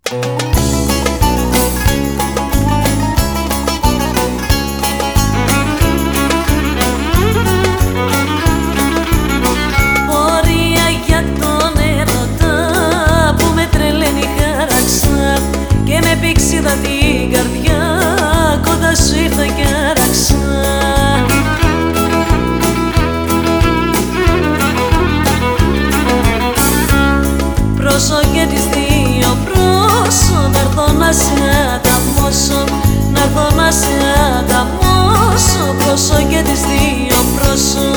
Πορεία για τον έρωτα που με τρελαίνει χαράξα και με πήξιδα την καρδιά κοντά σου ήρθα κι άραξα. Πρόσω και τις δύο πρόσω, να'ρθω να σε ανταμώσω, να'ρθω να σε ανταμώσω. Πρόσω και τις δύο πρόσω.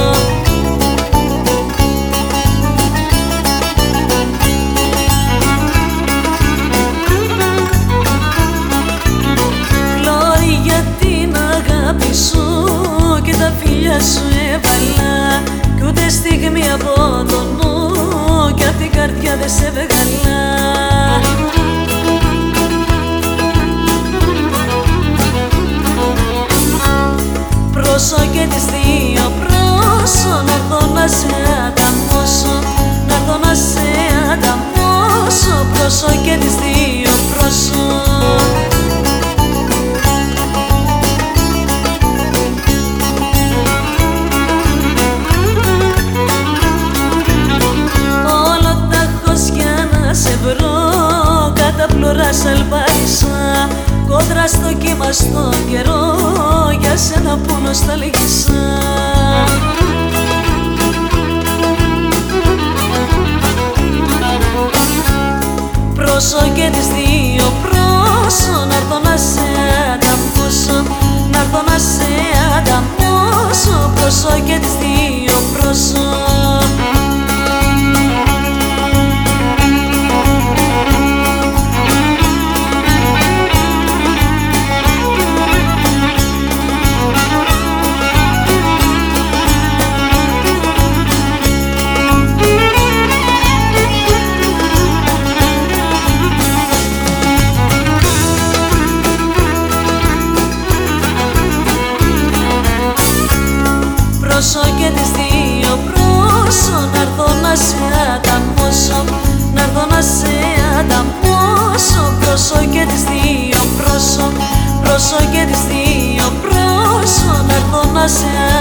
Πλώρη για την αγάπη σου και τα φιλιά σου έβαλα κι ούτε στιγμή από το νου κι απ' την καρδιά δε σε βγαλά. Πρόσω και τις δύο πρόσω, να'ρθω να σε ανταμώσω, να'ρθω να σε ανταμώσω. Πρόσω και τις δύο πρόσω. Πλωράς αλπάρισα κόντρα στο κύμα στο καιρό, για σένα που νοσταλγήσα. Πρόσω και τις δύο πρόσω, να'ρθω να σε ανταμώσω, να'ρθω να σε ανταμώσω. Πρόσω και τις δύο πρόσω. Πρόσω και τις δύο πρόσω, να'ρθω να σε ανταμώσω, να'ρθω να σε ανταμώσω. Πρόσω και τις δύο πρόσω, πρόσω και τις δύο πρόσω, να'ρθω να σε